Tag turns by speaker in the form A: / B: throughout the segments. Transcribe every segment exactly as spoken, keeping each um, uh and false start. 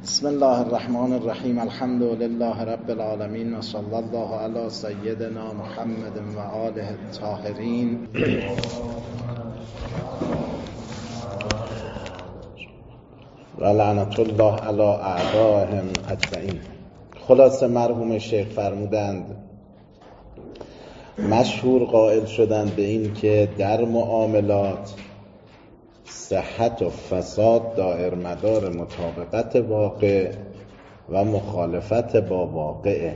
A: بسم الله الرحمن الرحیم. الحمد لله رب العالمین و صلی الله علی سیدنا محمد و آله الطاهرین. و لعنت الله علی اعدائهم اجمعین. خلاصه مرحوم شیخ فرمودند مشهور قائل شدند به این که در معاملات صحت و فساد دائر مدار مطابقت واقع و مخالفت با واقعه.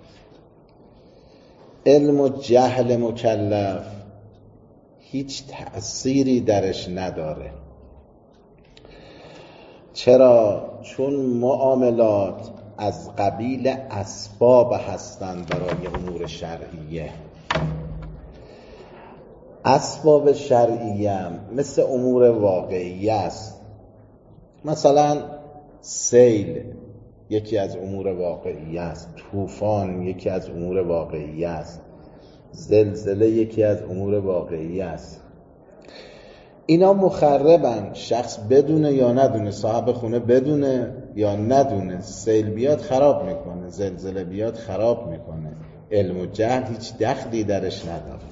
A: علم و جهل مکلف هیچ تأثیری درش نداره. چرا؟ چون معاملات از قبیل اسباب هستند برای امور شرعیه. اسباب شرعیه هم مثل امور واقعی است. مثلا سیل یکی از امور واقعی است، طوفان یکی از امور واقعی است، زلزله یکی از امور واقعی است. اینا مخربن، شخص بدونه یا ندونه، صاحب خونه بدونه یا ندونه، سیل بیاد خراب میکنه، زلزله بیاد خراب میکنه. علم و جهل هیچ دخلی درش نداره.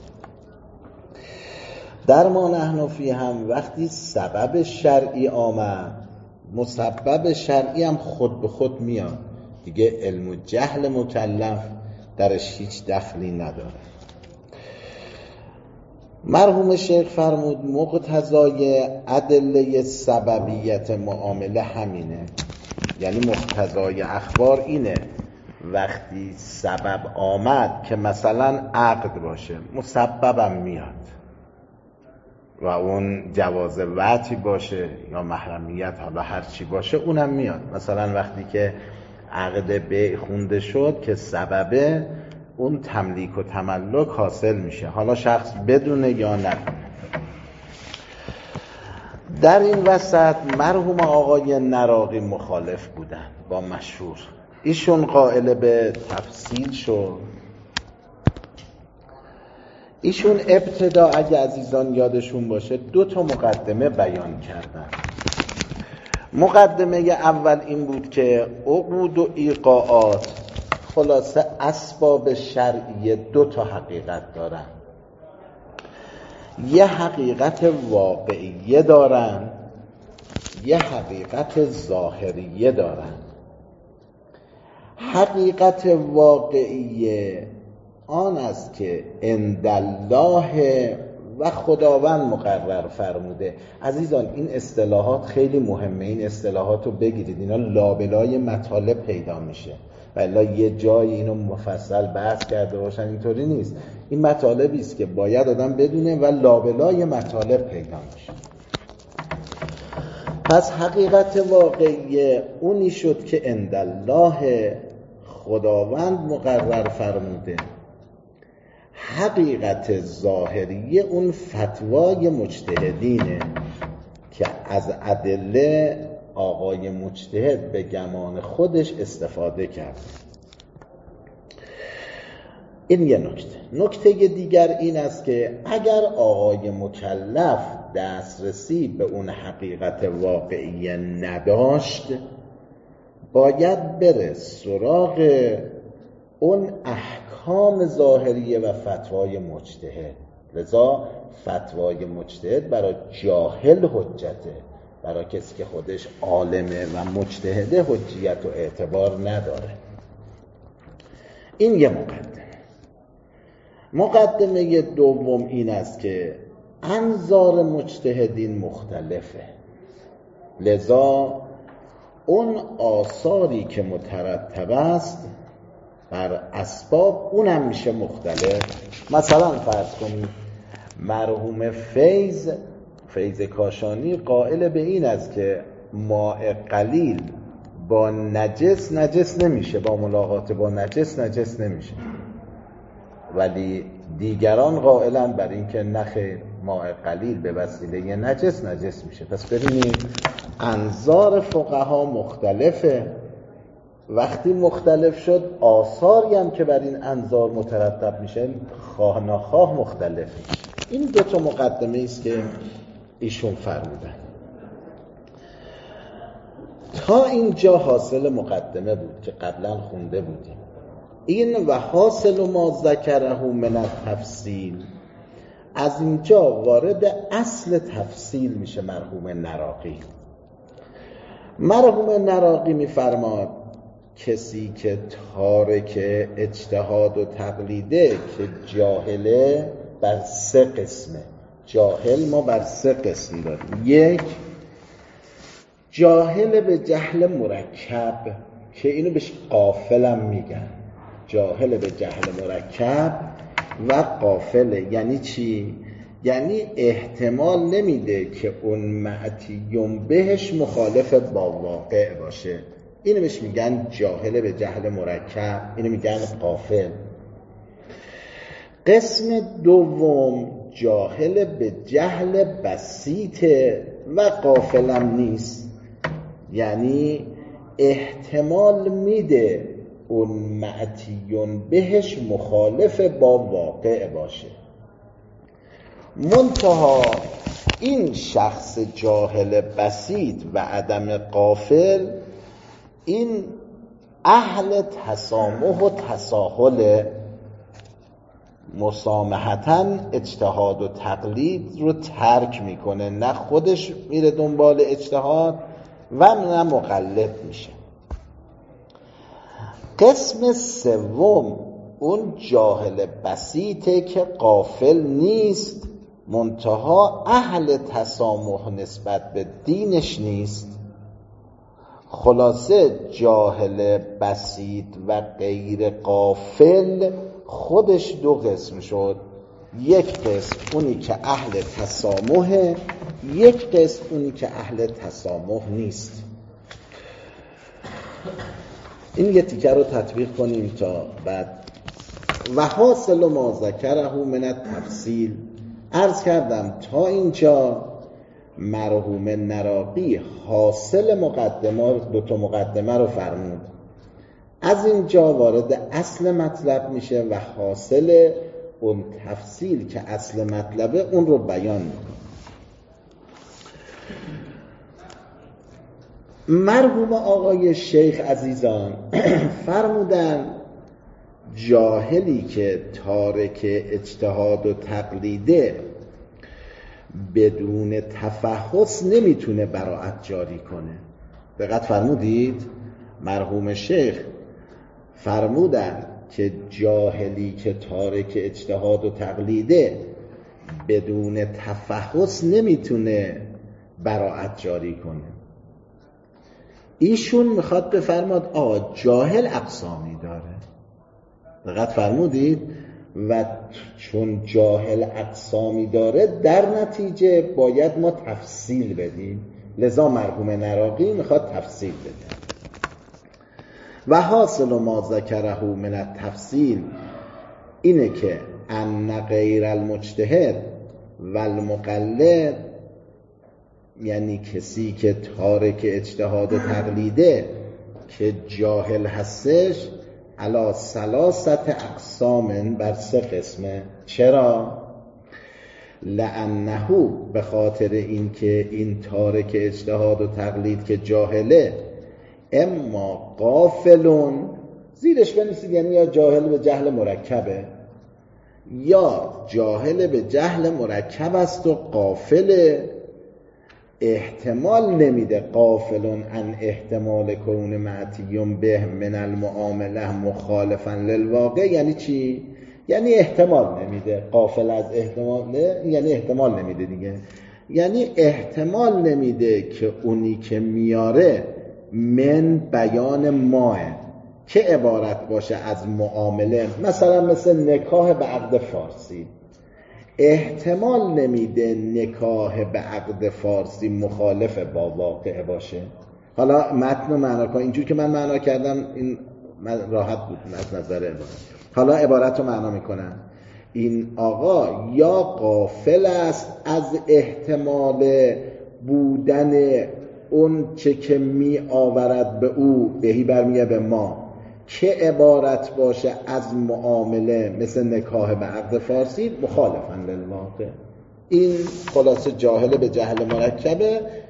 A: در ما نحن فی هم وقتی سبب شرعی آمد، مسبب شرعی هم خود به خود میاد دیگه. علم و جهل مکلف درش هیچ دخلی نداره. مرحوم شیخ فرمود مقتضای ادله سببیت معامله همینه، یعنی مقتضای اخبار اینه وقتی سبب آمد که مثلا عقد باشه، مسببم میاد و اون جواز وطی باشه یا محرمیت، حالا هر چی باشه اونم میاد. مثلا وقتی که عقد بیع خونده شد که سببه، اون تملیک و تملک حاصل میشه، حالا شخص بدونه یا ندونه. در این وسط مرحوم آقای نراقی مخالف بودن با مشهور. ایشون قائل به تفصیل شد. ایشون ابتدا اگه عزیزان یادشون باشه دو تا مقدمه بیان کردن. مقدمه اول این بود که عقود و ایقاعات خلاصه اسباب شرعی دو تا حقیقت دارن. یه حقیقت واقعیه دارن، یه حقیقت ظاهریه دارن. حقیقت واقعیه آن است که عندالله و خداوند مقرر فرموده. عزیزان این اصطلاحات خیلی مهمه، این اصطلاحات رو بگیرید، اینا لابلای مطالب پیدا میشه. ولی یه جای اینو مفصل بحث کرده باشن، اینطوری نیست. این مطالبی است که باید آدم بدونه و لابلای مطالب پیدا میشه. پس حقیقت واقعی اونی شد که عندالله خداوند مقرر فرموده. حقیقت ظاهریه اون فتوای مجتهدینه که از ادله آقای مجتهد به گمان خودش استفاده کرد. این یه نکته. نکته دیگر این است که اگر آقای مکلف دسترسی به اون حقیقت واقعی نداشت، باید بره سراغ اون احکام ظاهریه و فتوای مجتهد. لذا فتوای مجتهد برای جاهل حجته، برای کسی که خودش عالمه و مجتهده حجیت و اعتبار نداره. این یه مقدمه. مقدمه دوم این است که انظار مجتهدین مختلفه. لذا اون آثاری که مترتب است بر اسباب اونم میشه مختلف. مثلا فرض کنید مرحوم فیض فیض کاشانی قائل به این است که ماء قلیل با نجس نجس نمیشه، با ملاقات با نجس نجس نمیشه، ولی دیگران قائلن بر این که نخیر، ماء قلیل به وسیله نجس نجس میشه. پس ببینید انظار فقها مختلفه. وقتی مختلف شد آثاری هم که بر این انظار مترتب میشه خواه ناخواه مختلف میشه. این دو تا مقدمه است که ایشون فرمودن. تا اینجا حاصل مقدمه بود که قبلا خونده بودیم. این و حاصل ما ذکره من التفصیل، از اینجا وارد اصل تفصیل میشه مرحوم نراقی. مرحوم نراقی میفرماد کسی که تارک اجتهاد و تقلیده که جاهله بر سه قسمه. جاهل ما بر سه قسم داریم. یک، جاهل به جهل مرکب که اینو بهش غافل هم میگن. جاهل به جهل مرکب و غافله. یعنی چی؟ یعنی احتمال نمیده که اون معتیون بهش مخالف با واقع باشه. اینو بهش میگن جاهل به جهل مرکب، اینو میگن غافل. قسم دوم جاهل به جهل بسیطه و غافلم نیست، یعنی احتمال میده اون معتیون بهش مخالف با واقع باشه. منتها این شخص جاهل بسیط و عدم غافل این اهل تسامح و تساهل، مسامحتاً اجتهاد و تقلید رو ترک میکنه، نه خودش میره دنبال اجتهاد و نه مقلد میشه. قسم سوم اون جاهل بسیطه که غافل نیست، منتها اهل تسامح نسبت به دینش نیست. خلاصه جاهل بسیط و غیر غافل خودش دو قسم شد. یک قسم اونی که اهل تسامحه، یک قسم اونی که اهل تسامح نیست. این یه تیکه رو تطبیق کنیم تا بعد. و حاصل ما ذکره من التفصیل، عرض کردم تا اینجا مرحوم نراقی حاصل مقدمه، دو تا مقدمه رو فرمود. از اینجا وارد اصل مطلب میشه و حاصل اون تفصیل که اصل مطلبه اون رو بیان میکنه. مرحوم آقای شیخ عزیزان فرمودن جاهلی که تارک اجتهاد و تقلیده بدون تفحص نمیتونه براءت جاری کنه. دقت فرمودید؟ مرحوم شیخ فرمودن که جاهلی که تارک اجتهاد و تقلیده بدون تفحص نمیتونه براءت جاری کنه. ایشون میخواد بفرماد آه جاهل اقسامی داره. دقت فرمودید؟ و چون جاهل اقسامی داره در نتیجه باید ما تفصیل بدیم، لذا مرحوم نراقی میخواد تفصیل بده. و حاصل ما ذکره من التفصیل اینه که ان غیر المجتهد و المقلد، یعنی کسی که تارک اجتهاد و تقلیده که جاهل هستش، علا ثلاثت اقسام بر سه قسمه. چرا؟ لانه به خاطر اینکه این تارک اجتهاد و تقلید که جاهله اما غافلون، زیرش بنویسید یعنی یا جاهل به جهل مرکبه یا جاهل به جهل مرکب است و غافله، احتمال نمیده غافلون ان احتمال کون معتیون به من المعامله مخالفا للواقع. یعنی چی؟ یعنی احتمال نمیده. غافل از احتمال یعنی احتمال نمیده دیگه، یعنی احتمال نمیده که اونی که میاره من بیان ماه که عبارت باشه از معامله، مثلا مثل نکاح به عقد فارسی، احتمال نمیده نکاح به عقد فارسی مخالف با واقع باشه. حالا متن معنا کن اینجور که من معنا کردم، این راحت بود از نظر عبارت. حالا عبارت رو معنا میکنم. این آقا یا غافل است از احتمال بودن اون چه که می آورد به او، بهی برمیگه به ما، که عبارت باشه از معامله مثل نکاح به عقد فارسی مخالفاً للواقع. این خلاصه جاهل به جهل مرکبه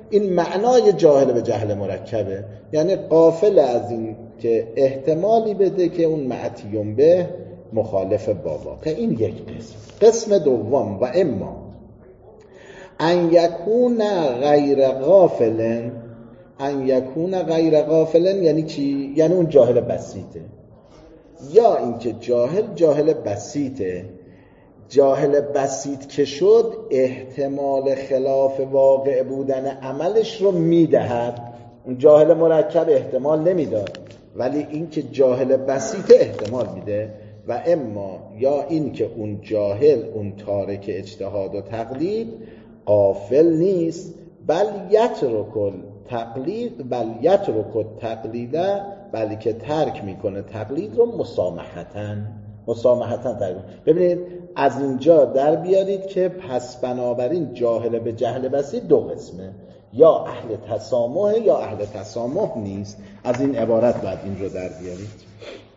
A: این معنای جاهل به جهل مرکبه، یعنی غافل از این که احتمالی بده که اون معتیون به مخالف با واقع. این یک قسم. قسم دوم و اما ان یکون غیر غافلن. ان یکون غیر غافلن یعنی چی؟ یعنی اون جاهل بسیطه، یا اینکه جاهل جاهل بسیطه. جاهل بسیط که شد احتمال خلاف واقع بودن عملش رو میدهد. اون جاهل مرکب احتمال نمیداد، ولی این که جاهل بسیط احتمال میده. و اما یا این که اون جاهل، اون تارک اجتهاد و تقلید غافل نیست، بل یترک تقلید بل یترک تقلیده، بلکه ترک میکنه تقلید رو مسامحتاً مسامحتاً ترک. ببینید از اینجا در بیارید که پس بنابراین جاهل به جهل بسیط دو قسمه، یا اهل تسامح یا اهل تسامح نیست. از این عبارت باید این رو در بیارید.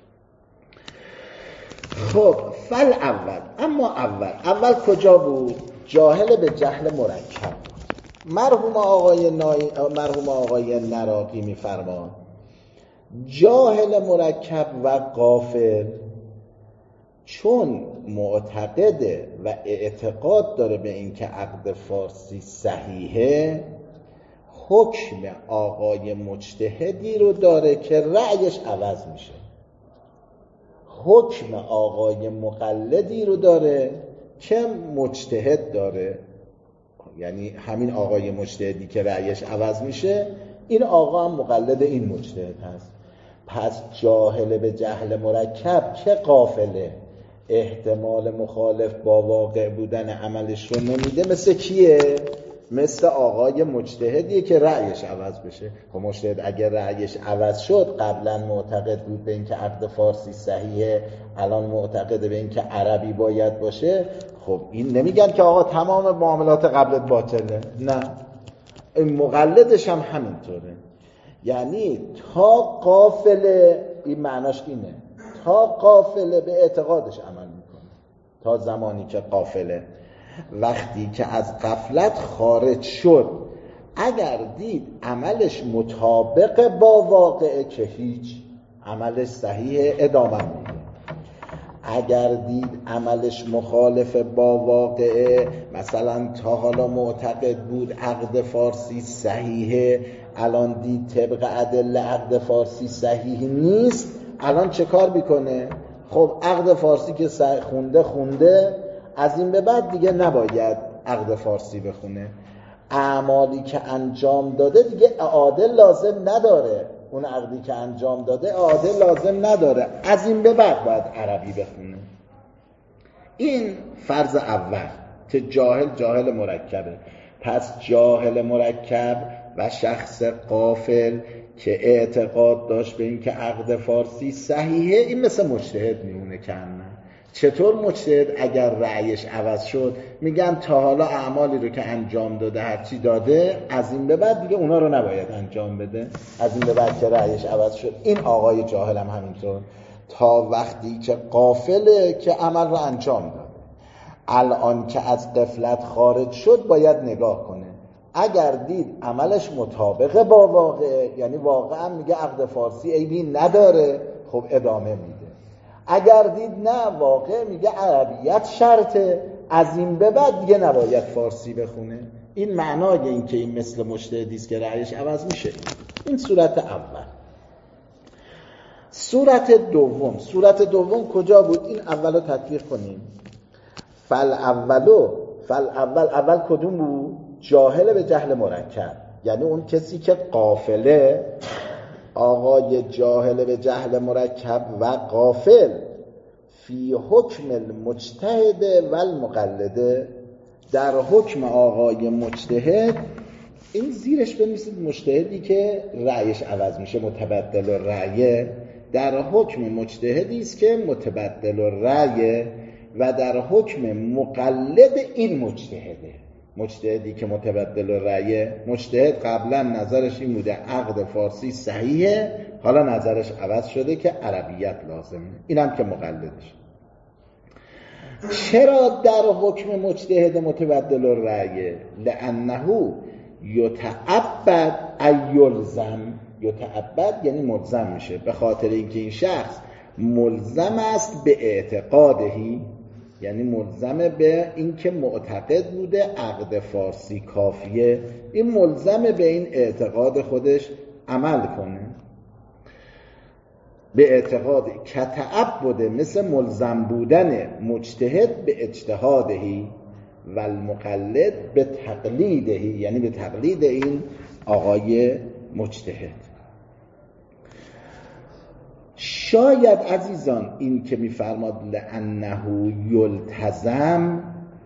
A: خب فل اول، اما اول اول کجا بود؟ جاهل به جهل مرکب بود. مرحوم آقای نای... مرحوم آقای نراقی میفرمان جاهل مرکب و غافل چون معتقده و اعتقاد داره به این که عقد فارسی صحیحه، حکم آقای مجتهدی رو داره که رأیش عوض میشه. حکم آقای مقلدی رو داره که مجتهد داره، یعنی همین آقای مجتهدی که رأیش عوض میشه، این آقا هم مقلد این مجتهد هست. پس جاهل به جهل مرکب که غافله، احتمال مخالف با واقع بودن عملش رو نمیده. مثل کیه؟ مثل آقای مجتهدیه که رأیش عوض بشه. خب مجتهد اگر رأیش عوض شد، قبلا معتقد بود به این که عقد فارسی صحیحه، الان معتقد به این که عربی باید باشه، خب این نمیگن که آقا تمام معاملات قبلت باطله، نه، این مقلدش هم همینطوره. یعنی تا غافله، این معناش اینه، تا غافله به اعتقادش عمل میکنه. تا زمانی که غافله، وقتی که از غفلت خارج شد، اگر دید عملش مطابق با واقعه که هیچ، عملش صحیح، ادامه میده. اگر دید عملش مخالف با واقعه، مثلا تا حالا معتقد بود عقد فارسی صحیحه، الان دید طبق ادله عقد فارسی صحیح نیست، الان چه کار میکنه؟ خب عقد فارسی که خونده خونده، از این به بعد دیگه نباید عقد فارسی بخونه. اعمالی که انجام داده دیگه اعاده لازم نداره، اون عقدی که انجام داده اعاده لازم نداره، از این به بعد باید عربی بخونه. این فرض اول که جاهل جاهل مرکبه. پس جاهل مرکب و شخص غافل که اعتقاد داشت به این که عقد فارسی صحیحه، این مثل مجتهد میمونه. کنه چطور مجتهد اگر رأیش عوض شد، میگن تا حالا اعمالی رو که انجام داده هرچی داده، از این به بعد دیگه اونا رو نباید انجام بده، از این به بعد که رأیش عوض شد. این آقای جاهل هم همینطور، تا وقتی که غافله که عمل رو انجام داده، الان که از غفلت خارج شد باید نگاه کنه. اگر دید عملش مطابق با واقع، یعنی واقعا میگه عقد فارسی عیبی نداره، خب ادامه میده. اگر دید نه، واقع میگه عربیت شرطه، از این به بعد دیگه نباید فارسی بخونه. این معنای این که این مثل مجتهدیست که رأیش عوض میشه. این صورت اول. صورت دوم، صورت دوم کجا بود؟ این اولو تطبیق کنیم. فل اولو فل اول اول کدوم بود؟ جاهل به جهل مرکب، یعنی اون کسی که غافله. آقای جاهل به جهل مرکب و غافل فی حکم المجتهد و المقلده، در حکم آقای مجتهد، این زیرش بنویسید مجتهدی که رأیش عوض میشه، متبدل الرأیه، در حکم مجتهدی است که متبدل الرأیه، و در حکم مقلد این مجتهده. مجتهدی که متبدل الرأیه، مجتهد قبلا نظرش این بوده عقد فارسی صحیحه، حالا نظرش عوض شده که عربیت لازمه، اینم که مقلدش. چرا در حکم مجتهد متبدل الرأیه؟ لأنه یتعبد ایلزم، یتعبد یعنی ملزم میشه، به خاطر اینکه این شخص ملزم است به اعتقادهی، یعنی ملزم به اینکه معتقد بوده عقد فارسی کافیه، این ملزم به این اعتقاد خودش عمل کنه. به اعتقاد کتعبد مثل ملزم بودن مجتهد به اجتهادهی و المقلد به تقلیدهی، یعنی به تقلید این آقای مجتهد. شاید عزیزان این که می‌فرماد لأنه یلتزم،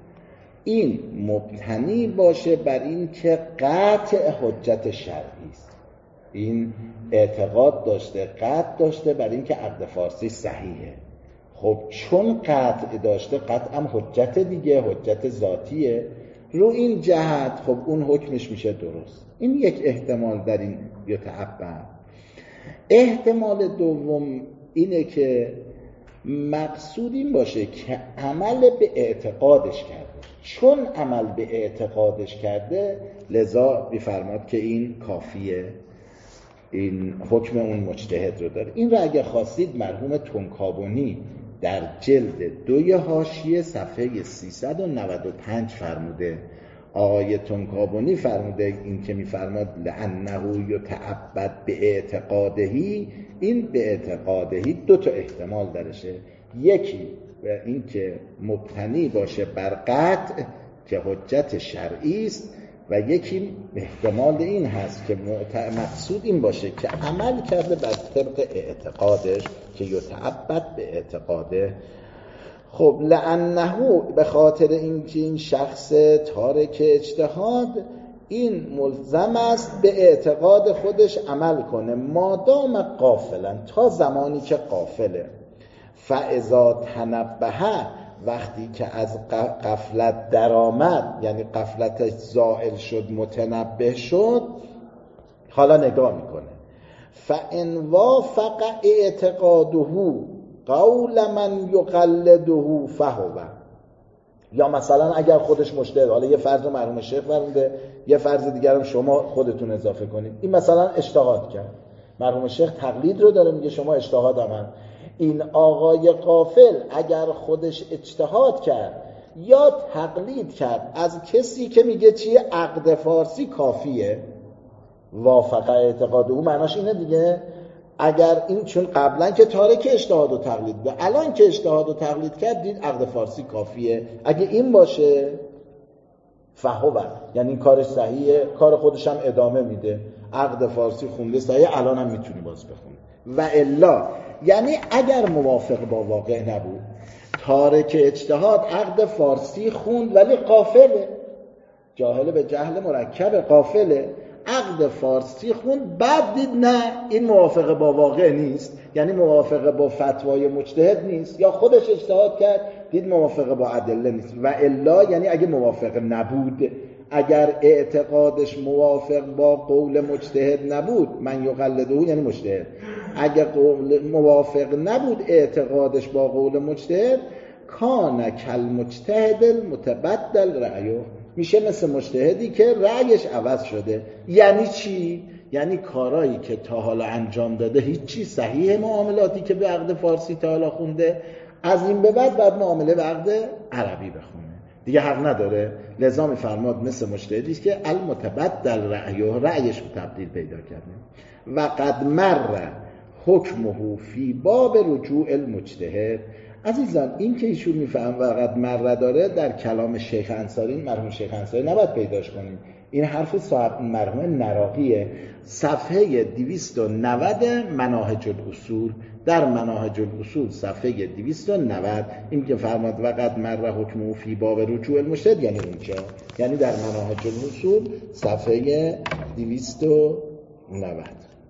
A: این مبتنی باشه بر این که قطع حجت شرعی است، این اعتقاد داشته، قطع داشته بر این که عقد فارسی صحیحه. خب چون قطع داشته، قطع هم حجت دیگه، حجت ذاتیه، رو این جهت خب اون حکمش میشه درست. این یک احتمال در این یتعبد. احتمال دوم اینه که مقصود این باشه که عمل به اعتقادش کرده، چون عمل به اعتقادش کرده لذا می‌فرماد که این کافیه، این حکم اون مجتهد رو داره. این رو اگر خواستید مرحوم تونکابونی در جلد دوی حاشیه صفحه سیصد و نود و پنج فرموده. آقای تونکابونی فرموده این که میفرماد لأنه یتعبد به اعتقادهی، این به اعتقادهی دو تا احتمال درشه، یکی به این که مبتنی باشه بر قطع که حجت شرعی است و یکی احتمال این هست که مقصود این باشه که عمل کرده بر طبق اعتقادش که یتعبد به اعتقاده. خب لأنه به خاطر اینکه این شخص تارک اجتهاد این ملزم است به اعتقاد خودش عمل کنه مادام غافلا، تا زمانی که غافله. فاذا تنبه، وقتی که از غفلت درآمد، یعنی غفلتش زائل شد، متنبه شد، حالا نگاه میکنه. فان وافق اعتقاده قول من یقلده فهو، یا مثلا اگر خودش مجتهد، حالا یه فرض مرحوم شیخ فرموده، یه فرض دیگر هم شما خودتون اضافه کنید، این مثلا اجتهاد کرد، مرحوم شیخ تقلید رو داره میگه شما اجتهاد هم. این آقای غافل اگر خودش اجتهاد کرد یا تقلید کرد از کسی که میگه چیه عقد فارسی کافیه، وافق اعتقاد او، معناش اینه دیگه، اگر این چون قبلا که تارک اجتهاد و تقلید بود، الان که اجتهاد و تقلید کرد دید عقد فارسی کافیه، اگه این باشه فهو، یعنی این کارش صحیحه، کار خودش هم ادامه میده، عقد فارسی خونده صحیح، الان هم میتونی باز بخونه. و الا یعنی اگر موافق با واقع نبود، تارک اجتهاد عقد فارسی خوند ولی غافله، جاهل به جهل مرکب، غافله، عقد فارسی خوند، بعد دید نه این موافق با واقع نیست، یعنی موافق با فتوای مجتهد نیست، یا خودش اجتهاد کرد دید موافق با ادله نیست. و الا یعنی اگه موافق نبود، اگر اعتقادش موافق با قول مجتهد نبود، من یقلده یعنی مجتهد، اگر قول موافق نبود اعتقادش با قول مجتهد، کان کل مجتهد المتبدل رأیه، میشه مثل مجتهدی که رأیش عوض شده. یعنی چی؟ یعنی کارایی که تا حالا انجام داده هیچی، صحیح معاملاتی که به عقد فارسی تا حالا خونده، از این به بعد بعد معامله به عقد عربی بخونه دیگه، حق نداره. لذا میفرماد مثل مجتهدی است که المتبدل رأیه، رأیش تبدیل پیدا کرده. و قد مر حکمه فی باب رجوع المجتهد. عزیزان این که ایشون میفهم و قد مر داره در کلام شیخ انصاری، مرحوم شیخ انصاری نباید پیداش کنیم، این حرف صاحب مرحوم نراقیه، صفحه دویست و نود مناهج الاصول، در مناهج الاصول صفحه دویست و نود این که فرماد و قد مر حکمه فی باب رجوع المجتهد، یعنی اونجا، یعنی در مناهج الاصول صفحه دویست و نود.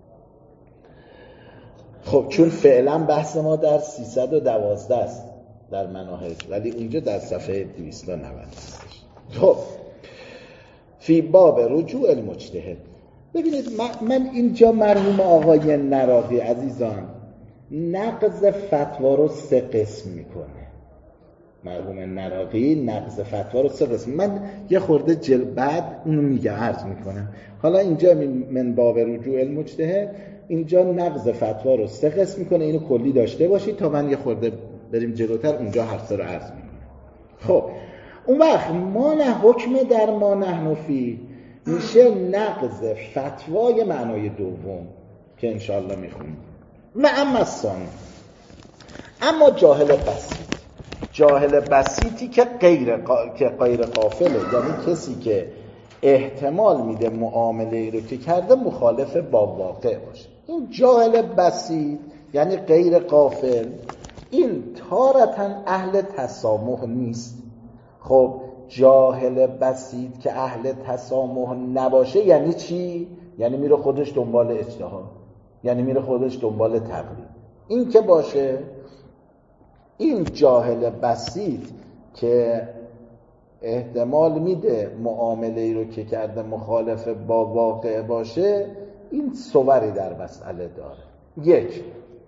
A: خب چون فعلا بحث ما در سیصد و دوازده است در مناهج، ولی اونجا در صفحه دویست و نود هستش. خب فی باب رجوع المجتهد. ببینید من اینجا مرحوم آقای نراقی عزیزان نقض فتوا رو سه قسم میکنه. مرحوم نراقی نقض فتوا رو سه قسم. من یه خورده جل بعد اونو میگه عرض میکنم. حالا اینجا من باب رجوع المجتهد اینجا نقض فتوا رو سه قسم میکنه، اینو کلی داشته باشید تا من یه خورده بریم جلوتر اونجا هر سه رو عرض میکنم. خب اون وقت ما نه حکم در ما نحن فی میشه نقض فتوای معنای دوم که انشاءالله میخونیم. و اما ثانی، اما جاهل بسیط، جاهل بسیطی که غیر قا... که غیر غافله، یعنی کسی که احتمال میده معامله ای رو که کرده مخالف با واقع باشه. این جاهل بسیط یعنی غیر غافل، این تارتاً اهل تسامح نیست. خب جاهل بسیط که اهل تسامح نباشه یعنی چی؟ یعنی میره خودش دنبال اجتهاد، یعنی میره خودش دنبال تقلید. این که باشه، این جاهل بسیط که احتمال میده معامله ای رو که کرده مخالف با واقع باشه، این صوری در مسئله داره. یک،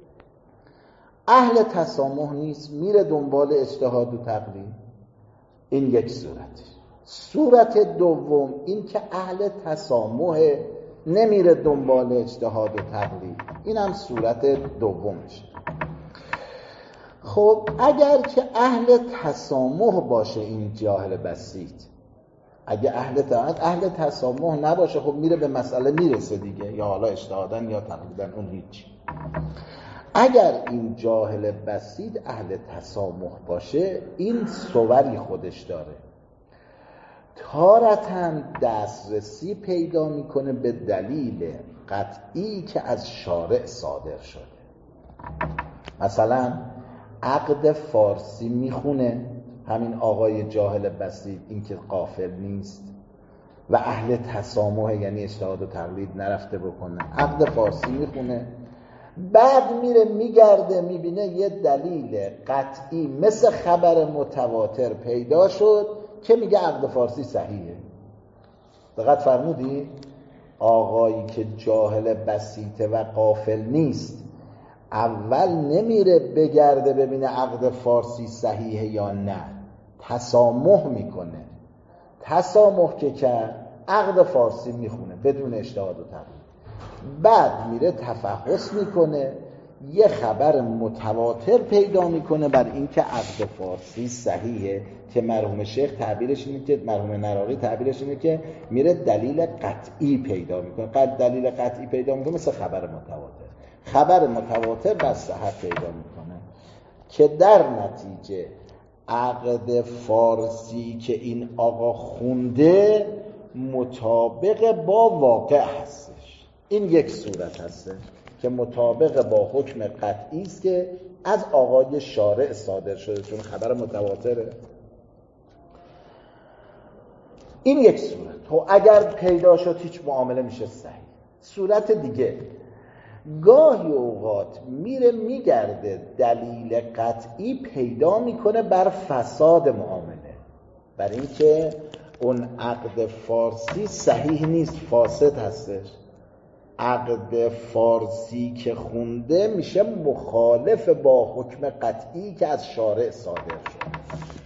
A: اهل تسامح نیست، میره دنبال اجتهاد و تقلید. این یک صورتش. صورت دوم این که اهل تسامح نمیره دنبال اجتهاد و تقلید. این هم صورت دومش. خب اگر که اهل تسامح باشه این جاهل بسیط، اگه اهل تسامح اهل تسامح نباشه خب میره به مسئله میرسه دیگه، یا حالا اجتهادن یا تقلیدن، اون هیچ. اگر این جاهل بسیط اهل تسامح باشه، این صوری خودش داره. تارتاً دسترسی پیدا میکنه به دلیل قطعی که از شارع صادر شده. مثلا عقد فارسی میخونه همین آقای جاهل بسیط، این که غافل نیست و اهل تسامح، یعنی اجتهاد و تقلید نرفته بکنه، عقد فارسی میخونه، بعد میره میگرده میبینه یه دلیل قطعی مثل خبر متواتر پیدا شد که میگه عقد فارسی صحیحه. دقت فرمودی؟ آقایی که جاهل بسیطه و غافل نیست، اول نمیره بگرده ببینه عقد فارسی صحیحه یا نه، تسامح میکنه. تسامح که کرد عقد فارسی میخونه بدون اجتهاد و تقلید، بعد میره تفحص میکنه، یه خبر متواتر پیدا میکنه بر این که عقد فارسی صحیحه، که مرحوم شیخ تعبیرش اینه که مرحوم نراقی تعبیرش اینه که میره دلیل قطعی پیدا میکنه. قد دلیل قطعی پیدا میکنه مثل خبر متواتر، خبر متواتر بر صحت پیدا میکنه که در نتیجه عقد فارسی که این آقا خونده مطابق با واقع هستش. این یک صورت هسته که مطابق با حکم قطعی است که از آقای شارع صادر شده، چون خبر متواتره. این یک صورت. تو اگر پیدا شد هیچ معامله میشه صحیح. صورت دیگه، گاهی اوقات میره میگرده دلیل قطعی پیدا میکنه بر فساد معامله، بر اینکه اون عقد فارسی صحیح نیست، فاسد هستش. عقد فارسی که خونده میشه مخالف با حکم قطعی که از شارع صادر شد.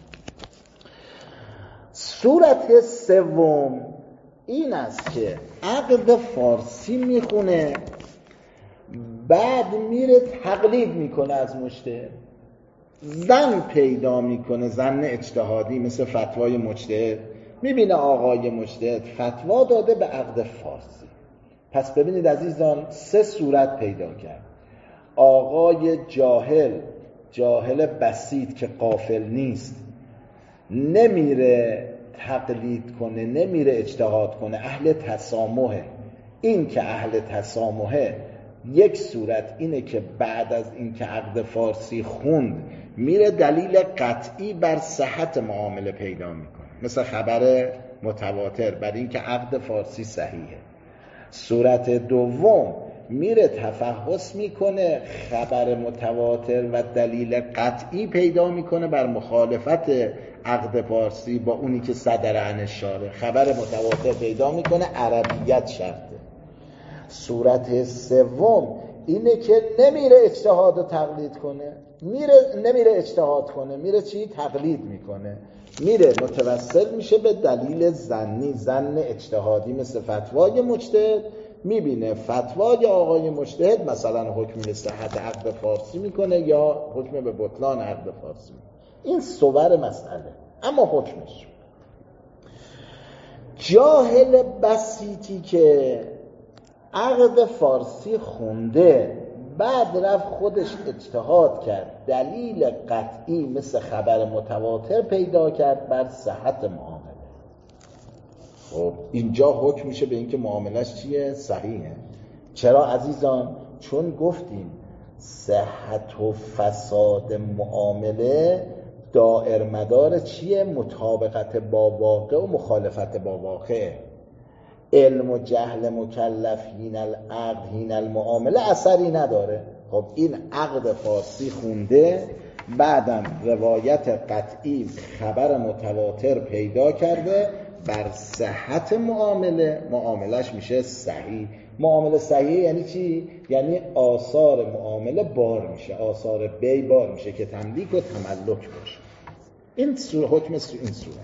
A: صورت سوم این است که عقد فارسی میخونه، بعد میره تقلید میکنه از مجتهد، زن پیدا میکنه، زن اجتهادی مثل فتوای مجتهد. میبینه آقای مجتهد فتوا داده به عقد فارسی. پس ببینید عزیزان، سه صورت پیدا کرد. آقای جاهل، جاهل بسیط که غافل نیست، نمیره تقلید کنه، نمیره اجتهاد کنه، اهل تسامحه. این که اهل تسامحه، یک صورت اینه که بعد از این که عقد فارسی خوند میره دلیل قطعی بر صحت معامله پیدا میکنه، مثل خبر متواتر بر این که عقد فارسی صحیحه. صورت دوم میره تفحص میکنه، خبر متواتر و دلیل قطعی پیدا میکنه بر مخالفت عقد فارسی با اونی که صدر عن الشارع. خبر متواتر پیدا میکنه، عربیت شرطه. صورت سوم اینه که نمیره اجتهاد رو تقلید کنه، میره نمیره اجتهاد کنه، میره چی؟ تقلید میکنه، میره متوسل میشه به دلیل ظنی، ظن اجتهادی مثل فتوای مجتهد، میبینه فتوای آقای مجتهد مثلا حکم به صحت عقد فارسی میکنه یا حکم به بطلان عقد فارسی میکنه. این صور مسئله. اما حکمش، جاهل بسیطی که عقد فارسی خونده بعد رفت خودش اجتهاد کرد، دلیل قطعی مثل خبر متواتر پیدا کرد بر صحت معامله. خب اینجا حکم میشه به اینکه معاملش چیه؟ صحیحه. چرا عزیزان؟ چون گفتیم صحت و فساد معامله دائر مدار چیه؟ مطابقت با واقع و مخالفت با واقع. علم و جهل مکلف هین العقد هین المعامله اثری نداره. خب این عقد فارسی خونده، بعدم روایت قطعی خبر متواتر پیدا کرده بر صحت معامله، معاملش میشه صحیح. معامله صحیح یعنی چی؟ یعنی آثار معامله بار میشه، آثار بی بار میشه که تملیک و تملک باشه. این حکم این صورت.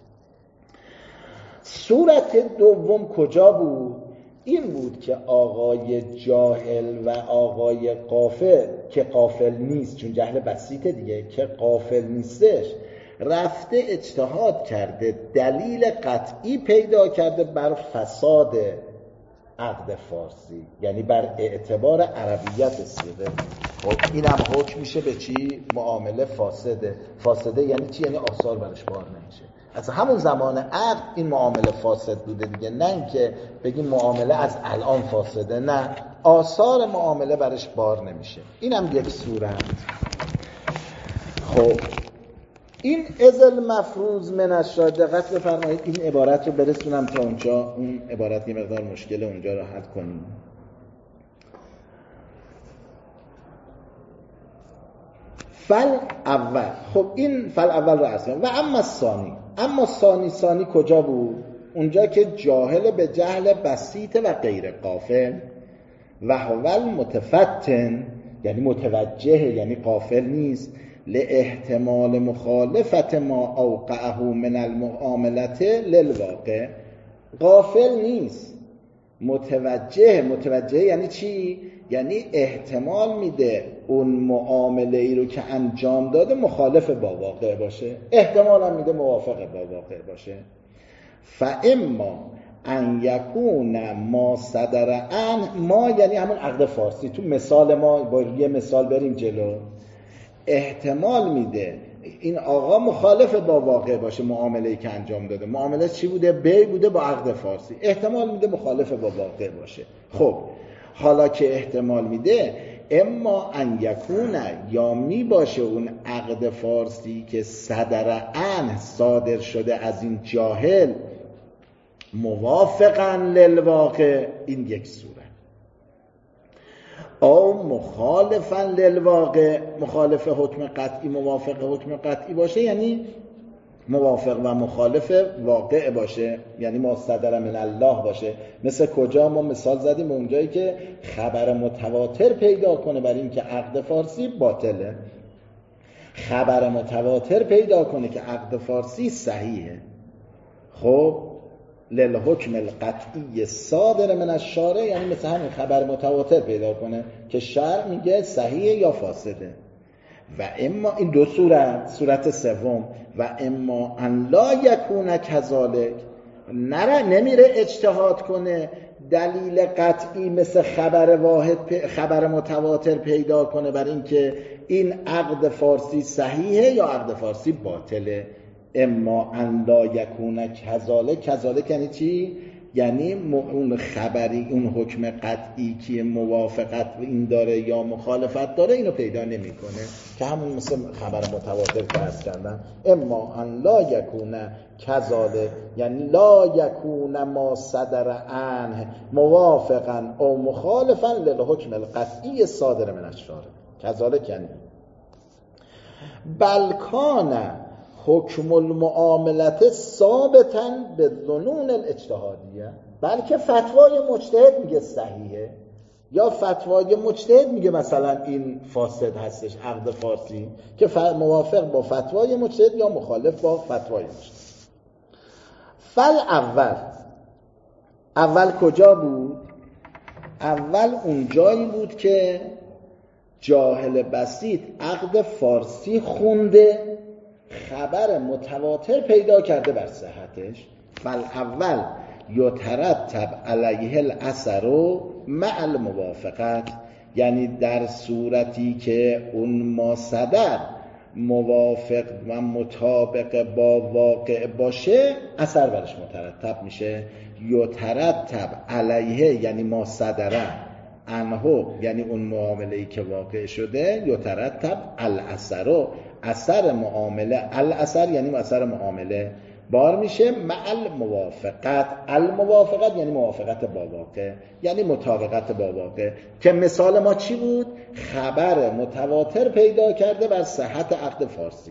A: صورت دوم کجا بود؟ این بود که آقای جاهل و آقای غافل که غافل نیست، چون جهل بسیطه دیگه، که غافل نیستش، رفته اجتهاد کرده، دلیل قطعی پیدا کرده بر فساد عقد فارسی، یعنی بر اعتبار عربیت صیغه. خب این هم حکم میشه به چی؟ معامله فاسده. فاسده یعنی چی؟ یعنی آثار برش بار نمیشه. از همون زمان عقد این معامله فاسد بوده دیگه، نه اینکه بگیم معامله از الان فاسده، نه، آثار معامله برش بار نمیشه. این هم یک صورت. خب این ازل مفروض من الشارع، دقت بفرمایید این عبارت رو برسونم تا اونجا، اون عبارت یه مقدار مشکل اونجا رو حل کنیم. فل اول، خب این فل اول رو اصلا و اما ثانی، اما ثانی ثانی کجا بود؟ اونجا که جاهل به جهل بسیط و غیر غافل و هو متفتن، یعنی متوجه، یعنی غافل نیست، لاحتمال مخالفت ما اوقعه من المعاملت للواقع. غافل نیست، متوجه. متوجه یعنی چی؟ یعنی احتمال میده اون معامله ای رو که انجام داده مخالف با واقع باشه، احتمال هم میده موافق با واقع باشه. فاما ان یکون ما صدر عن، ما یعنی همون عقد فارسی، تو مثال ما با یه مثال بریم جلو، احتمال میده این آقا مخالف با واقع باشه، معامله‌ای که انجام داده، معامله چی بوده؟ بی بوده با عقد فارسی، احتمال میده مخالف با واقع باشه. خب حالا که احتمال میده، اما ان یکون، یا می باشه اون عقد فارسی که صدر عن، صادر شده از این جاهل، موافقا للواقع، این یک صورت، او مخالفا للواقع، مخالف حکم قطعی موافق حکم قطعی باشه، یعنی موافق و مخالف واقع باشه، یعنی ما صدر من الله باشه. مثل کجا؟ ما مثال زدیم اونجایی که خبر متواتر پیدا کنه برای این که عقد فارسی باطله، خبر متواتر پیدا کنه که عقد فارسی صحیحه. خب للحکم القطعی صادر من الشارع، یعنی مثل همین خبر متواتر پیدا کنه که شرع میگه صحیحه یا فاسده. و اما این دو صورت، صورت سوم، و اما ان لا یکون کذالک، نره نمیره اجتهاد کنه دلیل قطعی مثل خبر واحد خبر متواتر پیدا کنه بر این که این عقد فارسی صحیحه یا عقد فارسی باطله. اما ان لا یکون کذالک، کذالک یعنی چی؟ یعنی اون خبری، اون حکم قطعی که موافقت این داره یا مخالفت داره، اینو پیدا نمیکنه، که همون مثل خبر متواتر که عرض کردم. اما ان لا یکون کذالک یعنی لا یکون ما صدر عنه موافقا او مخالفا للحکم القطعی صادر من الشارع. کذالک یعنی بل کان حکم المعاملت ثابتا به ظنون الاجتهادیه، بلکه فتوای مجتهد میگه صحیحه، یا فتوای مجتهد میگه مثلا این فاسد هستش عقد فارسی که موافق با فتوای مجتهد یا مخالف با فتوای مجتهد. فل اول اول کجا بود؟ اول اون جایی بود که جاهل بسیط عقد فارسی خونده، خبر متواتر پیدا کرده بر صحتش. فل اول یترتب علیه الاثر مع الموافقت، یعنی در صورتی که اون مصدر موافق و مطابق با واقع باشه اثر برش مترتب میشه. یترتب علیه یعنی مصدره، انهو یعنی اون معامله‌ای که واقع شده، یترتب الاثر، اثر معامله، الاثر یعنی اثر معامله بار میشه مع الموافقت. الموافقت یعنی موافقت با واقع، یعنی مطابقت با واقع، که مثال ما چی بود؟ خبر متواتر پیدا کرده بر صحت عقد فارسی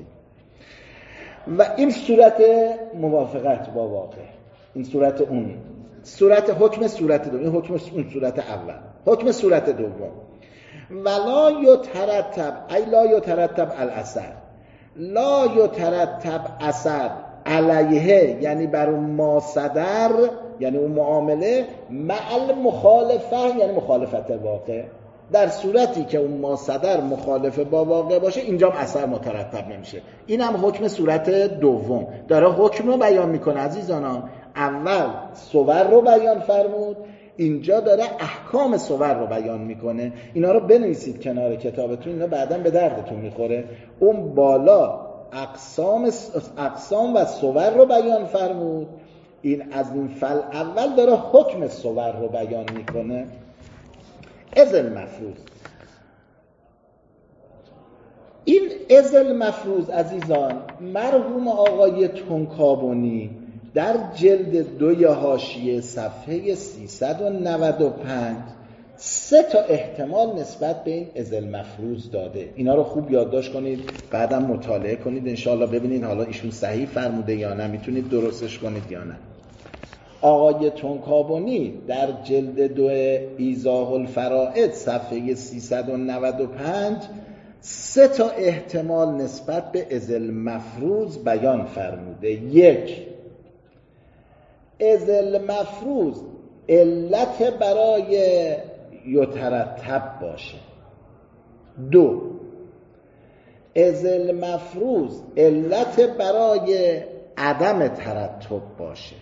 A: و این صورت موافقت با واقع، این صورت اون صورت حکم صورت دوم، این حکم اون صورت اول. حکم صورت دوم ولا یترتب ای لا یترتب الاثر، لا یترتب اثر علیه یعنی بر اون مصدر یعنی اون معامله، مع المخالفه یعنی مخالفت واقع. در صورتی که اون مصدر مخالف با واقع باشه اینجا هم اثر مترتب نمیشه. این هم حکم صورت دوم داره حکم رو بیان میکنه عزیزانا. اول صور رو بیان فرمود، اینجا داره احکام صور رو بیان میکنه. اینا رو بنویسید کنار کتابتون، اینا بعداً به دردتون میخوره. اون بالا اقسام اقسام و صور رو بیان فرمود، این از این فل اول داره حکم صور رو بیان میکنه. ازل مفروض، این ازل مفروض عزیزان مرحوم آقای تونکابونی در جلد دوی حاشیه صفحه سیصد و نود و پنج سه تا احتمال نسبت به این ازل مفروض داده. اینا رو خوب یادداشت کنید، بعدم مطالعه کنید انشاءالله، ببینید حالا ایشون صحیح فرموده یا نه، میتونید درستش کنید یا نه. آقای تونکابونی در جلد دو ایضاح الفرائض صفحه سیصد و نود و پنج سه تا احتمال نسبت به ازل مفروض بیان فرموده. یک، ازل مفروض علت برای یترتب باشه. دو، ازل مفروض علت برای عدم ترتب باشه.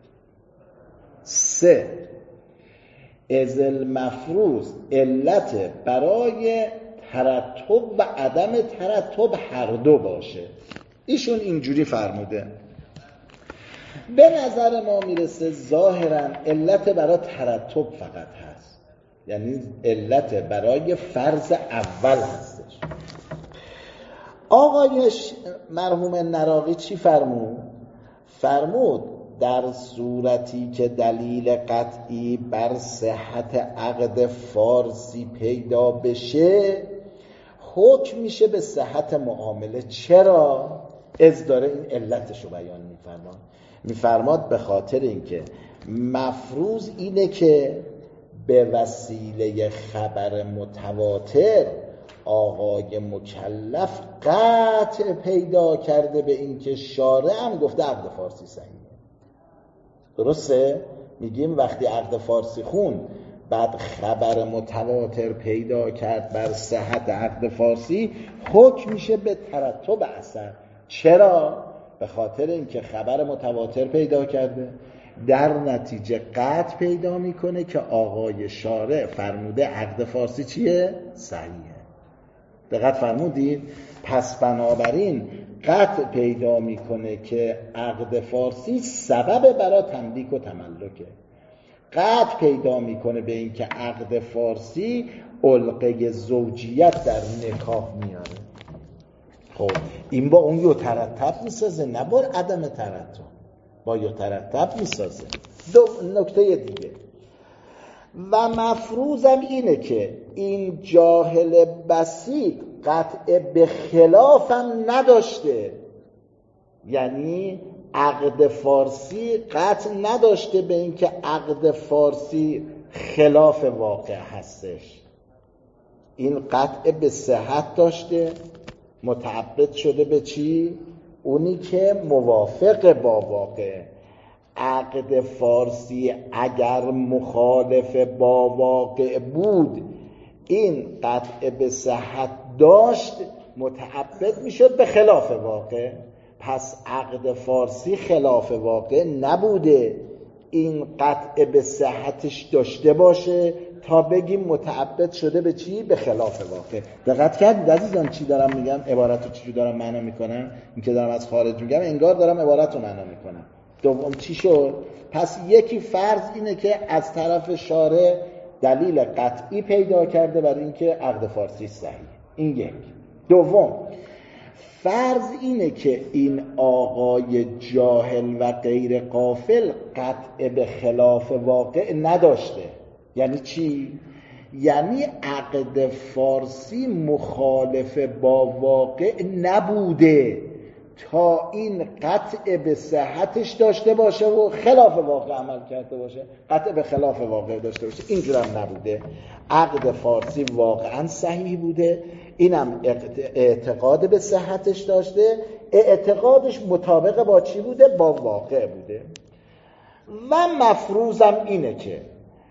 A: سه، ازل مفروض علت برای ترتب و عدم ترتب هر دو باشه. ایشون اینجوری فرموده. به نظر ما میرسه ظاهراً علت برای ترتب فقط هست، یعنی علت برای فرض اول هستش. آقایش مرحوم نراقی چی فرمود؟ فرمود در صورتی که دلیل قطعی بر صحت عقد فارسی پیدا بشه حکم میشه به صحت معامله. چرا؟ از داره این علتشو بیان میفرماد. میفرماد به خاطر اینکه مفروض اینه که به وسیله خبر متواتر آقای مکلف قطع پیدا کرده به اینکه شارع هم گفته عقد فارسی صحیحه. درسته؟ میگیم وقتی عقد فارسی خون بعد خبر متواتر پیدا کرد بر صحت عقد فارسی حکم میشه به ترتب اثر. چرا؟ به خاطر اینکه خبر متواتر پیدا کرده، در نتیجه قطع پیدا میکنه که آقای شارع فرموده عقد فارسی چیه؟ صحیحه. دقت فرمودید؟ پس بنابراین قطع پیدا میکنه که عقد فارسی سبب برای تملیک و تملکه. قطع پیدا میکنه به این که عقد فارسی علقه زوجیت در نکاح میاره. خب این با اون یترتب میسازه، نه با عدم ترتب، با یترتب میسازه. دو نکته دیگه و مفروضم اینه که این جاهل بسیط قطع به خلافم نداشته، یعنی عقد فارسی قطع نداشته به اینکه عقد فارسی خلاف واقع هستش. این قطع به صحت داشته، متعبد شده به چی؟ اونی که موافق با واقع. عقد فارسی اگر مخالف با واقع بود، این قطع به صحت داشت، متعبد میشد به خلاف واقع. پس عقد فارسی خلاف واقع نبوده، این قطع به صحتش داشته باشه تا بگیم متعبد شده به چی؟ به خلاف واقع. دقت کردید عزیزان چی دارم میگم؟ عبارت رو چی دارم معنا میکنم؟ این که دارم از خارج میگم انگار دارم عبارت رو معنا میکنم. دوم چی شد؟ پس یکی فرض اینه که از طرف شارع دلیل قطعی پیدا کرده برای اینکه عقد فارسی صحیح. این یک. دوم فرض اینه که این آقای جاهل و غیر غافل قطع به خلاف واقع نداشته. یعنی چی؟ یعنی عقد فارسی مخالف با واقع نبوده تا این قطع به صحتش داشته باشه و خلاف واقع عمل کرده باشه. قطع به خلاف واقع داشته باشه اینجور هم نبوده. عقد فارسی واقعا صحیح بوده، اینم اعتقاد به صحتش داشته، اعتقادش مطابق با چی بوده؟ با واقع بوده. و مفروضم اینه که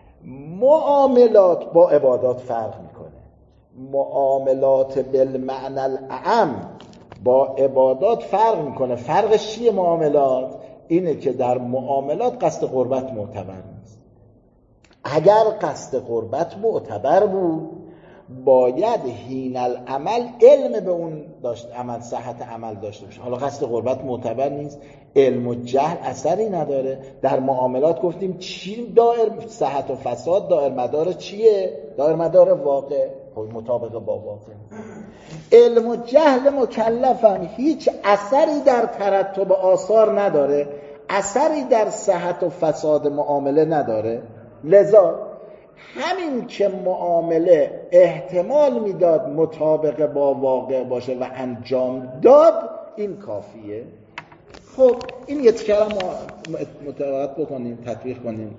A: معاملات با عبادات فرق میکنه. معاملات بالمعنى الاعم با عبادات فرق میکنه. فرقش چیه معاملات؟ اینه که در معاملات قصد قربت معتبر نیست. اگر قصد قربت معتبر بود باید حین العمل علم به اون داشت، عمل صحت عمل داشته باشه. حالا قصد قربت معتبر نیست، علم و جهل اثری نداره. در معاملات گفتیم چی دائر صحت و فساد دائر مدار چیه؟ دائر مدار واقع، مطابق با واقع. علم و جهل مکلفم هیچ اثری در ترتب آثار نداره، اثری در صحت و فساد معامله نداره. لذا همین که معامله احتمال میداد مطابق با واقع باشه و انجام داد، این کافیه. خب این یه تکرم متوقت بکنیم، تطبیق کنیم.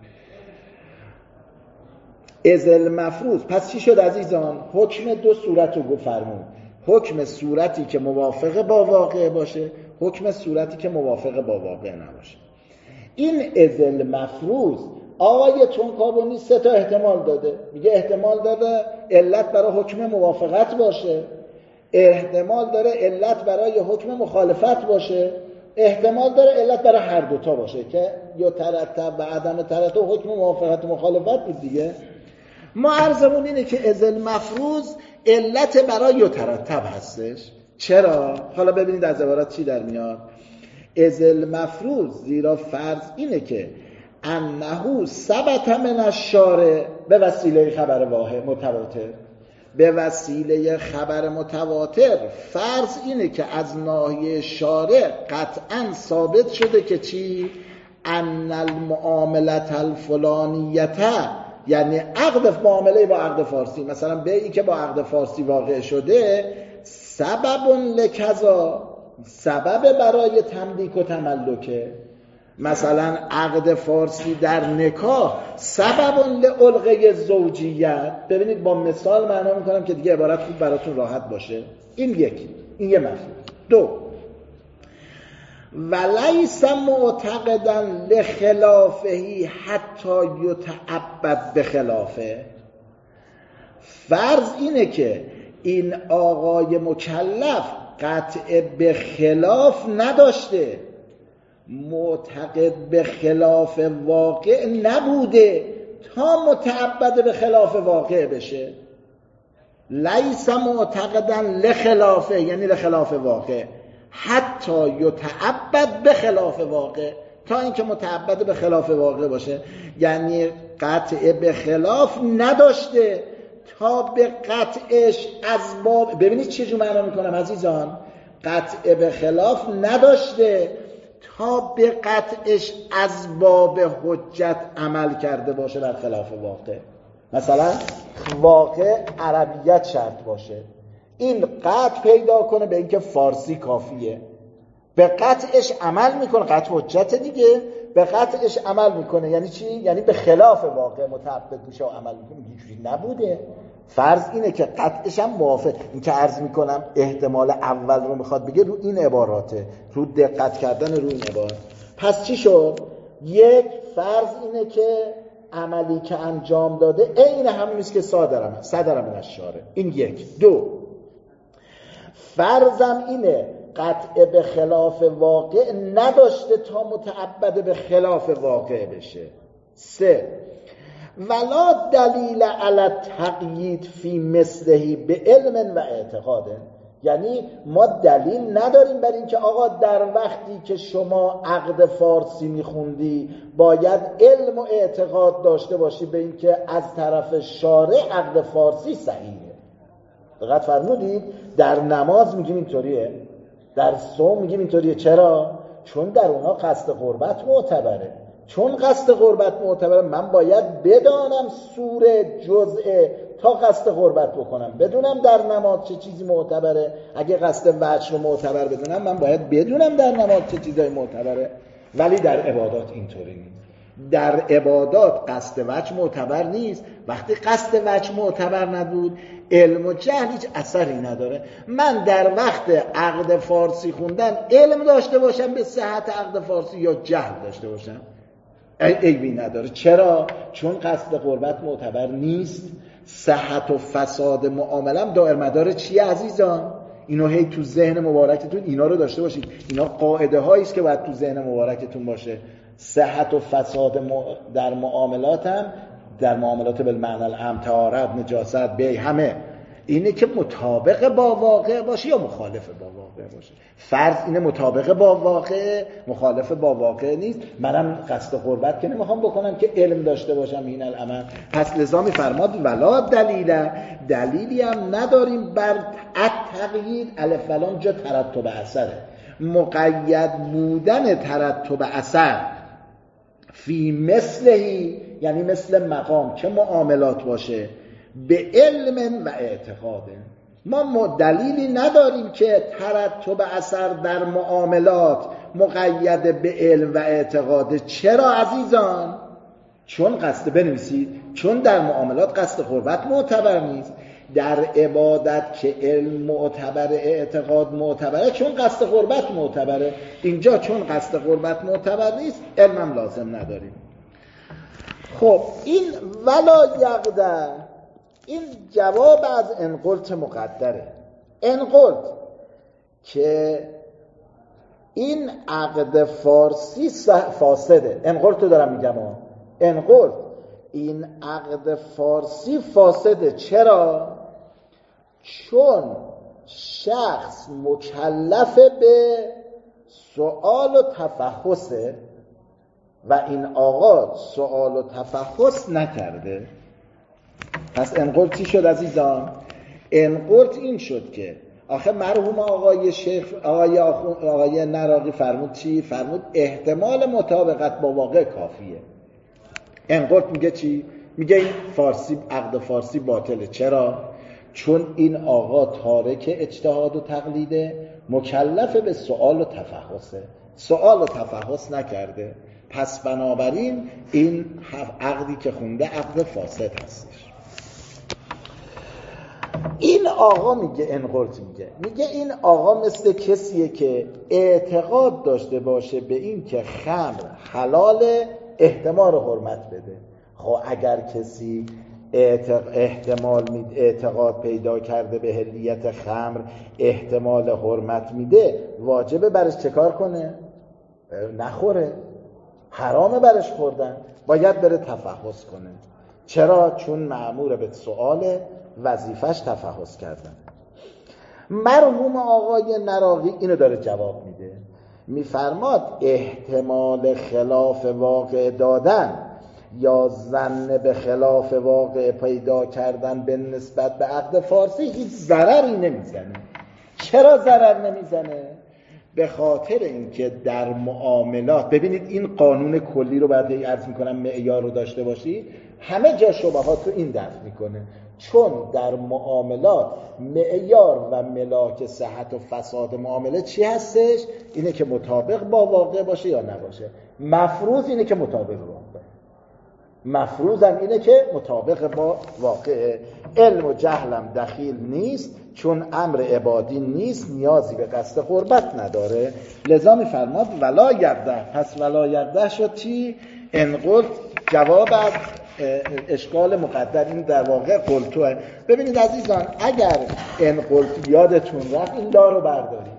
A: ازل مفروض. پس چی شد عزیزان؟ حکم دو صورت رو گفت فرمود. حکم صورتی که موافق با واقع باشه، حکم صورتی که موافق با واقع نباشه. این ازل مفروض آقای تونکابونی سه تا احتمال داده. میگه احتمال داره علت برای حکم موافقت باشه، احتمال داره علت برای حکم مخالفت باشه، احتمال داره علت برای هر دوتا باشه که یا ترتب و عدم ترتب حکم موافقت و مخالفت بود دیگه. ما عرضمون اینه که ازل مفروض علت برای یا ترتب هستش. چرا؟ حالا ببینید از عبارت چی در میاد. ازل مفروض زیرا فرض اینه که انه ثبت من الشارع به وسیله خبر واحد متواتر، به وسیله خبر متواتر فرض اینه که از ناحیه شارع قطعا ثابت شده که چی؟ ان المعاملت الفلانیته، یعنی عقد معامله با عقد فارسی، مثلا بیعی که با عقد فارسی واقع شده، سبب لکذا، سبب برای تملیک و تملکه. مثلا عقد فارسی در نکاح سبب لعلقه زوجیت. ببینید با مثال معنا میکنم که دیگه عبارت خوب براتون راحت باشه. این یکی، این یه مفهوم. دو، ولیس معتقدا لخلافه حتی یتعبد بخلافه. فرض اینه که این آقای مکلف قطع به خلاف نداشته، معتقد به خلاف واقع نبوده تا متعبد به خلاف واقع بشه. لیس معتقدا لخلافه یعنی لخلاف واقع، حتی یتعبد به خلاف واقع، تا اینکه متعبد به خلاف واقع باشه. یعنی قطع به خلاف نداشته تا به قطعش از باب، ببینید چه جور معنا میکنم عزیزان، قطع به خلاف نداشته تا به قطعش از باب حجت عمل کرده باشه بر خلاف واقع. مثلا واقع عربیت شرط باشه، این قطع پیدا کنه به اینکه فارسی کافیه، به قطعش عمل میکنه، قطع حجت دیگه، به قطعش عمل میکنه. یعنی چی؟ یعنی به خلاف واقع متعبد میشه و عمل میکنه. اینجوری نبوده. فرض اینه که قطعش هم موافق. این که عرض میکنم احتمال اول رو میخواد بگه رو این عباراته، رو دقت کردن رو این عبارات. پس چی شد؟ یک، فرض اینه که عملی که انجام داده عین همونی است که صادرم صدرم من الشارع. این یک. دو، فرضم اینه قطع به خلاف واقع نداشته تا متعبد به خلاف واقع بشه. سه، ولا دلیل علی تقیید فی مثله به علم و اعتقاد. یعنی ما دلیل نداریم بر این که آقا در وقتی که شما عقد فارسی میخوندی باید علم و اعتقاد داشته باشی به این که از طرف شارع عقد فارسی صحیحه. دقت فرمودید؟ در نماز میگیم اینطوریه، در صوم میگیم اینطوریه. چرا؟ چون در اونها قصد قربت معتبره. چون قصد قربت معتبره من باید بدانم سوره جزء تا قصد قربت بکنم، بدونم در نماز چه چیزی معتبره. اگه قصد وجه رو معتبر بدونم من باید بدونم در نماز چه چیزایی معتبره. ولی در عبادات اینطوری نیست. در عبادات قصد وجه معتبر نیست. وقتی قصد وجه معتبر نبود علم و جهل هیچ اثری نداره. من در وقت عقد فارسی خوندن علم داشته باشم به صحت عقد فارسی یا جهل داشته باشم عیبی نداره. چرا؟ چون قصد قربت معتبر نیست. صحت و فساد معاملم دائر مدار چیه عزیزان؟ اینو هی تو ذهن مبارکتون اینا رو داشته باشید. اینا قاعده هایی است که باید تو ذهن مبارکتون باشه. صحت و فساد در معاملاتم، در معاملات بالمعنی العام، طهارت، نجاست، بیع، همه اینه که مطابق با واقع باشه یا مخالف با واقع باشه. فرض اینه مطابق با واقع، مخالف با واقع نیست. منم قصد قربت که نمیخوام بکنم که علم داشته باشم این العمل. پس لذا میفرماد ولا دلیل، دلیلی هم نداریم بر التقیید. الف ولام جا ترتب اثره، مقید بودن ترتب اثر فی مثلهی، یعنی مثل مقام که معاملات باشه، به علم و اعتقاد. ما دلیلی نداریم که ترتب اثر در معاملات مقید به علم و اعتقاد. چرا عزیزان؟ چون قصد بنویسید، چون در معاملات قصد قربت معتبر نیست. در عبادت که علم معتبر، اعتقاد معتبره، چون قصد قربت معتبره. اینجا چون قصد قربت معتبر نیست علمم لازم نداریم. خب این ولا یقدر، این جواب از انقلت مقدره. انقلت که این عقد فارسی فاسده. انقلت رو دارم میگم ها. انقلت این عقد فارسی فاسده. چرا؟ چون شخص مکلف به سؤال و تفحصه و این آقا سؤال و تفحص نکرده. پس انقلت چی شد عزیزان؟ انقلت این شد که آخه مرحوم آقای شیخ آقای, آقای نراقی فرمود چی؟ فرمود احتمال مطابقت با واقع کافیه. انقلت میگه چی؟ میگه این فارسی، عقد فارسی باطله. چرا؟ چون این آقا تارک اجتهاد و تقلیده، مکلف به سؤال و تفحصه، سؤال و تفحص نکرده. پس بنابراین این عقدی که خونده عقد فاسد هستش. این آقا میگه، انقلت میگه میگه این آقا مثل کسیه که اعتقاد داشته باشه به این که خمر حلال، احتمال حرمت بده. خب اگر کسی احتمال مید اعتقاد پیدا کرده به حلیت خمر، احتمال حرمت میده، واجبه برش چه کار کنه؟ نخوره. حرامه برش خوردن، باید بره تفحص کنه. چرا؟ چون مأمور به سؤال، وظیفش تفحص کردن. مرحوم آقای نراقی اینو داره جواب میده، میفرماد احتمال خلاف واقع دادن یا ظن به خلاف واقع پیدا کردن به نسبت به عقد فارسی هیچ ضرری نمیزنه. چرا ضرر نمیزنه؟ به خاطر اینکه در معاملات، ببینید این قانون کلی رو بعد عرض میکنم معیار رو داشته باشید، همه جا شبهات رو این دفع میکنه. چون در معاملات معیار و ملاک صحت و فساد معامله چی هستش؟ اینه که مطابق با واقع باشه یا نباشه. مفروض اینه که مطابق با واقع، مفروض هم اینه که مطابق با واقع. علم و جهلم دخیل نیست، چون امر عبادی نیست، نیازی به قصد قربت نداره. لذا میفرماد ولا یرده. پس ولا یرده شد چی؟ انقل جواب از اشکال مقدر. این در واقع قلتوه. ببینید عزیزان، اگر انقلت یادتون رفت، این لا رو بردارید،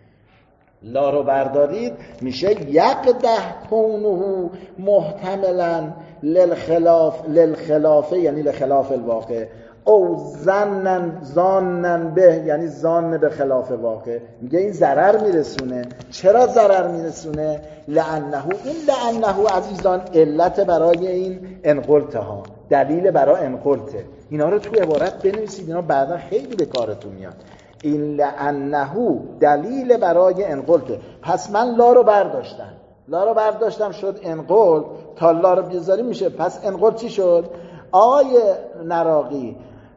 A: لا رو بردارید میشه یقده کونه محتملا للخلاف، للخلافه یعنی لخلاف الواقع، او زنن زانن به یعنی زان به خلاف واقع. میگه این ضرر میرسونه. چرا ضرر میرسونه؟ لعنه. این لعنه عزیزان علت برای این انقلت ها، دلیل برای انقلته. اینا رو تو عبارت بنویسید، اینا بعدا خیلی به کارتون میاد. این لعنه دلیل برای انقلته. پس من لا رو برداشتم، لا رو برداشتم شد انقلت. تا لا رو بیزاریم میشه. پس انقلت چی شد؟ آقای نراقی،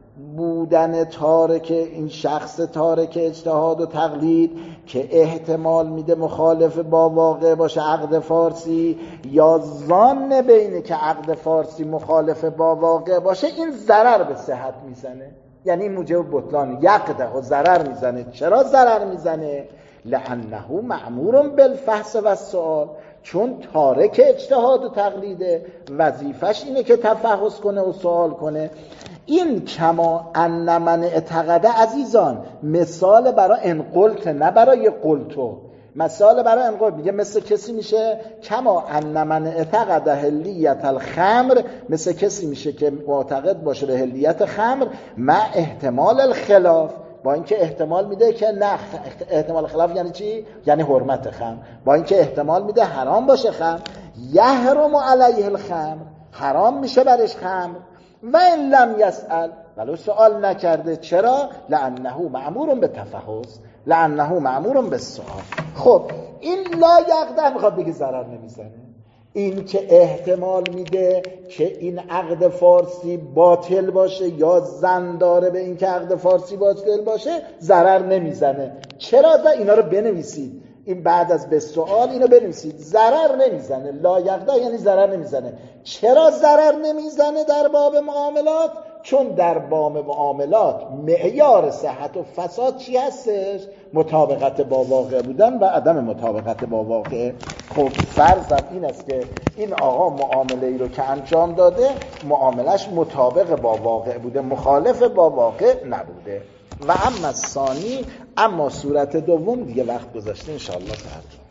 A: بودن تارک این شخص تارک اجتهاد و تقلید که احتمال میده مخالف با واقع باشه عقد فارسی، یا ظن بینه که عقد فارسی مخالف با واقع باشه، این ضرر به صحت میزنه. یعنی موجب بطلان یقده و ضرر میزنه. چرا ضرر میزنه؟ لعنه مأمور بالفحص و السؤال، چون تارک اجتهاد و تقلیده، وظیفش اینه که تفحص کنه و سوال کنه. این کما ان من اعتقده عزیزان مثال برای انقلت، نه برای قلتو. مثال برای انقلت میگه مثل کسی میشه کما ان من اعتقده هلیت الخمر، مثل کسی میشه که معتقد باشه به هلیت خمر مع احتمال الخلاف، با اینکه احتمال میده که نه. احتمال خلاف یعنی چی؟ یعنی حرمت خمر. با اینکه احتمال میده حرام باشه خمر، یحرم علیه الخمر، حرام میشه برش خمر. و ان لم یسأل، ولو سوال نکرده. چرا؟ لعنه مأمور به تفحص، لعنه مأمور به سؤال. خب این لا یقده میخواد بگه ضرر نمیزنه. این که احتمال میده که این عقد فارسی باطل باشه یا زن داره به این که عقد فارسی باطل باشه، ضرر نمیزنه. چرا؟ دا اینا رو بنویسید، این بعد از به سوال اینو بنویسید. ضرر نمیزنه. لا یقده یعنی ضرر نمیزنه. چرا ضرر نمیزنه در باب معاملات؟ چون در باب معاملات معیار صحت و فساد چی هستش؟ مطابقت با واقع بودن و عدم مطابقت با واقع. خب فرضم این است که این آقا معامله ای رو که انجام داده، معاملش مطابق با واقع بوده، مخالف با واقع نبوده. و اما ثانی، اما صورت دوم دیگه وقت گذاشته، انشاءالله فردا.